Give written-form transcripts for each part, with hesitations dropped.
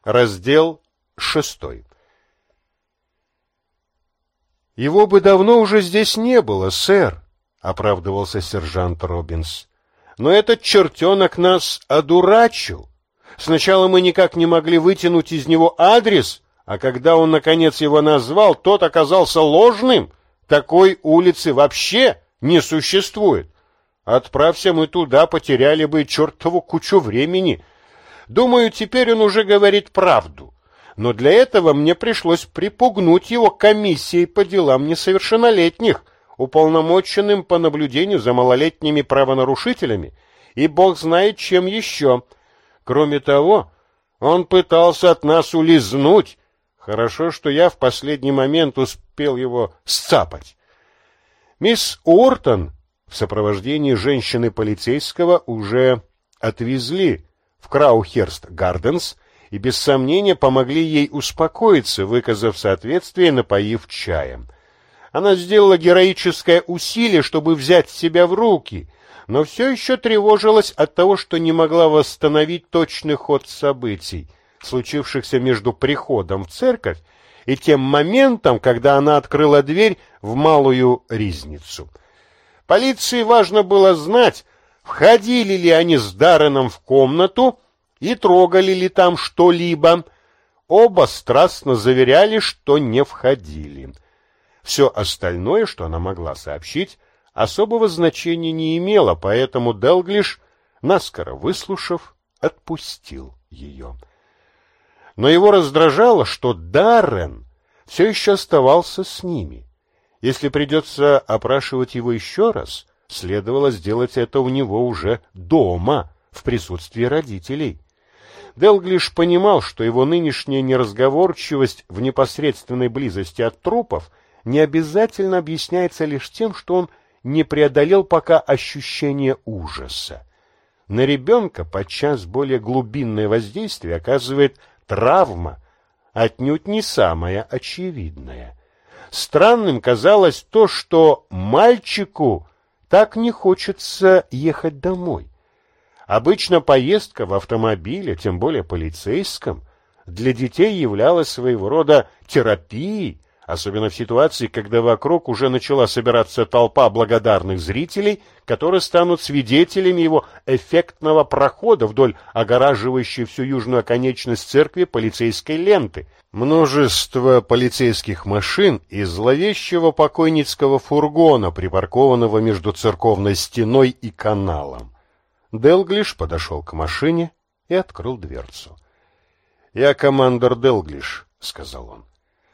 Раздел 6. «Его бы давно уже здесь не было, сэр», — оправдывался сержант Робинс. «Но этот чертенок нас одурачил. Сначала мы никак не могли вытянуть из него адрес, а когда он, наконец, его назвал, тот оказался ложным. Такой улицы вообще не существует. Отправься мы туда, потеряли бы чертову кучу времени. Думаю, теперь он уже говорит правду. Но для этого мне пришлось припугнуть его комиссией по делам несовершеннолетних, уполномоченным по наблюдению за малолетними правонарушителями, и бог знает чем еще. Кроме того, он пытался от нас улизнуть. Хорошо, что я в последний момент успел его сцапать. Мисс Уортон в сопровождении женщины-полицейского уже отвезли в Краухерст-Гарденс и без сомнения помогли ей успокоиться, выказав соответствие, напоив чаем. Она сделала героическое усилие, чтобы взять себя в руки, но все еще тревожилась от того, что не могла восстановить точный ход событий, случившихся между приходом в церковь и тем моментом, когда она открыла дверь в малую ризницу. Полиции важно было знать, входили ли они с Дарреном в комнату и трогали ли там что-либо. Оба страстно заверяли, что не входили. Все остальное, что она могла сообщить, особого значения не имело, поэтому Делглиш, наскоро выслушав, отпустил ее. Но его раздражало, что Даррен все еще оставался с ними. Если придется опрашивать его еще раз, следовало сделать это у него уже дома, в присутствии родителей. Делглиш понимал, что его нынешняя неразговорчивость в непосредственной близости от трупов не обязательно объясняется лишь тем, что он не преодолел пока ощущение ужаса. На ребенка подчас более глубинное воздействие оказывает травма, отнюдь не самая очевидная. Странным казалось то, что мальчику так не хочется ехать домой. Обычно поездка в автомобиле, тем более полицейском, для детей являлась своего рода терапией, особенно в ситуации, когда вокруг уже начала собираться толпа благодарных зрителей, которые станут свидетелями его эффектного прохода вдоль огораживающей всю южную оконечность церкви полицейской ленты. Множество полицейских машин и зловещего покойницкого фургона, припаркованного между церковной стеной и каналом. Делглиш подошел к машине и открыл дверцу. «Я командор Делглиш», — сказал он.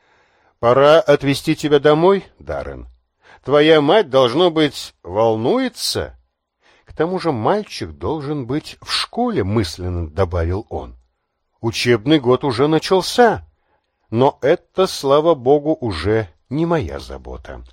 «Пора отвезти тебя домой, Даррен. Твоя мать, должно быть, волнуется. К тому же мальчик должен быть в школе», — мысленно добавил он. «Учебный год уже начался, но это, слава богу, уже не моя забота».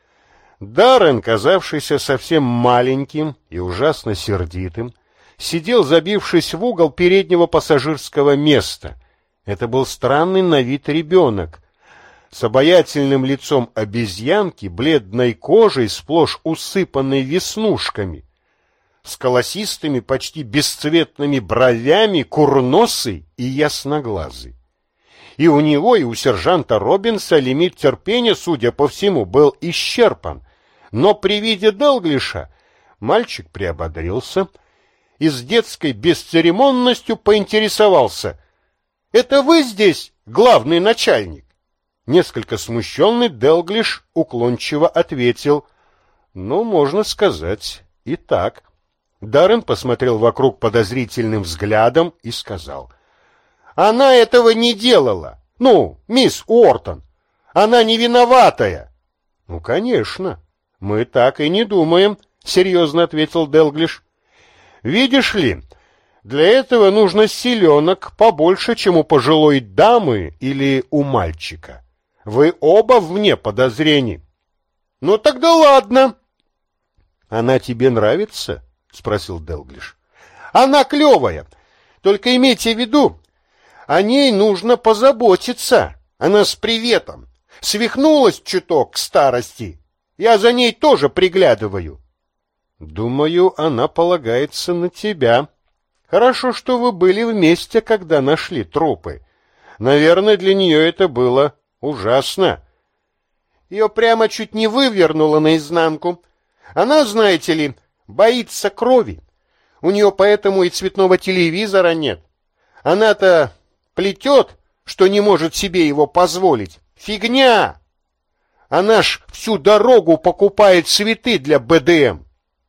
Даррен, казавшийся совсем маленьким и ужасно сердитым, сидел, забившись в угол переднего пассажирского места. Это был странный на вид ребенок, с обаятельным лицом обезьянки, бледной кожей, сплошь усыпанной веснушками, с колосистыми, почти бесцветными бровями, курносый и ясноглазый. И у него, и у сержанта Робинса лимит терпения, судя по всему, был исчерпан. Но при виде Делглиша мальчик приободрился и с детской бесцеремонностью поинтересовался: «Это вы здесь главный начальник?» Несколько смущенный Делглиш уклончиво ответил: «Ну, можно сказать, и так». Даррен посмотрел вокруг подозрительным взглядом и сказал: «Она этого не делала. Ну, мисс Уортон, она не виноватая». «Ну, конечно, мы так и не думаем», — серьезно ответил Делглиш. «Видишь ли, для этого нужно силенок побольше, чем у пожилой дамы или у мальчика. Вы оба вне подозрений». «Ну, тогда ладно». «Она тебе нравится?» — спросил Делглиш. «Она клевая. Только имейте в виду, о ней нужно позаботиться. Она с приветом. Свихнулась чуток к старости. Я за ней тоже приглядываю». «Думаю, она полагается на тебя. Хорошо, что вы были вместе, когда нашли трупы. Наверное, для нее это было ужасно. Ее прямо чуть не вывернуло наизнанку. Она, знаете ли, боится крови. У нее поэтому и цветного телевизора нет. Она-то плетет, что не может себе его позволить. Фигня! Она ж всю дорогу покупает цветы для БДМ.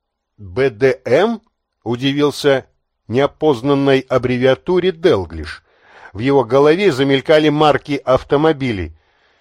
БДМ? Удивился неопознанной аббревиатуре Делглиш. В его голове замелькали марки автомобилей.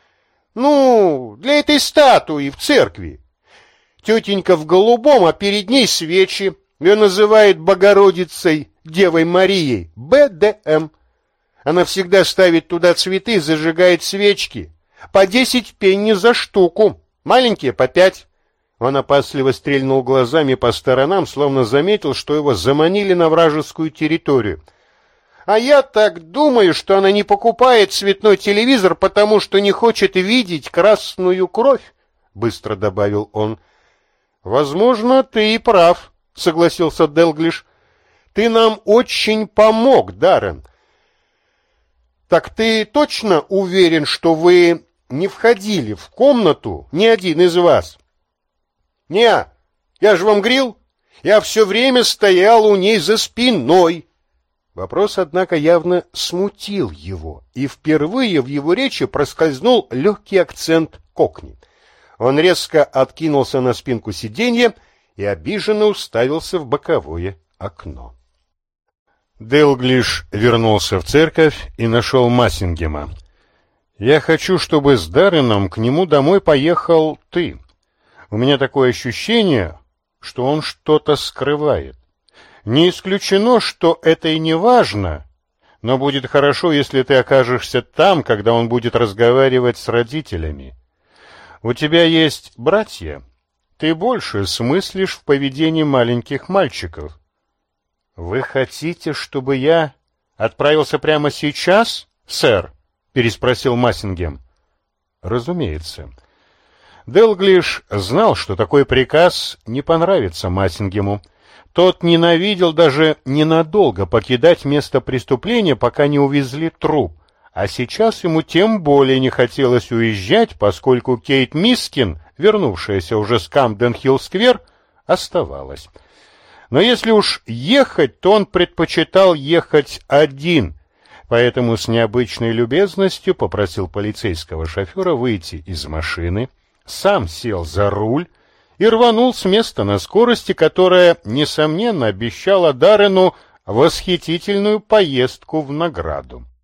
Ну, для этой статуи в церкви. Тетенька в голубом, а перед ней свечи. Ее называют Богородицей, Девой Марией. БДМ. Она всегда ставит туда цветы, зажигает свечки. По 10 пенни за штуку. Маленькие по 5. Он опасливо стрельнул глазами по сторонам, словно заметил, что его заманили на вражескую территорию. А я так думаю, что она не покупает цветной телевизор, потому что не хочет видеть красную кровь, быстро добавил он. Возможно, ты и прав, согласился Делглиш. Ты нам очень помог, Даррен. Так ты точно уверен, что вы не входили в комнату, ни один из вас? Не, я же вам говорил, я все время стоял у ней за спиной. Вопрос, однако, явно смутил его, и впервые в его речи проскользнул легкий акцент кокни. Он резко откинулся на спинку сиденья и обиженно уставился в боковое окно. Делглиш вернулся в церковь и нашел Массингема. «Я хочу, чтобы с Дарреном к нему домой поехал ты. У меня такое ощущение, что он что-то скрывает. Не исключено, что это и не важно, но будет хорошо, если ты окажешься там, когда он будет разговаривать с родителями. У тебя есть братья, ты больше смыслишь в поведении маленьких мальчиков. Вы хотите, чтобы я отправился прямо сейчас, сэр? Переспросил Массингем. Разумеется. Делглиш знал, что такой приказ не понравится Массингему. Тот ненавидел даже ненадолго покидать место преступления, пока не увезли труп. А сейчас ему тем более не хотелось уезжать, поскольку Кейт Мискин, вернувшаяся уже с Камден-Хилл-сквер, оставалась. Но если уж ехать, то он предпочитал ехать один, поэтому с необычной любезностью попросил полицейского шофера выйти из машины, сам сел за руль и рванул с места на скорости, которая, несомненно, обещала Даррену восхитительную поездку в награду.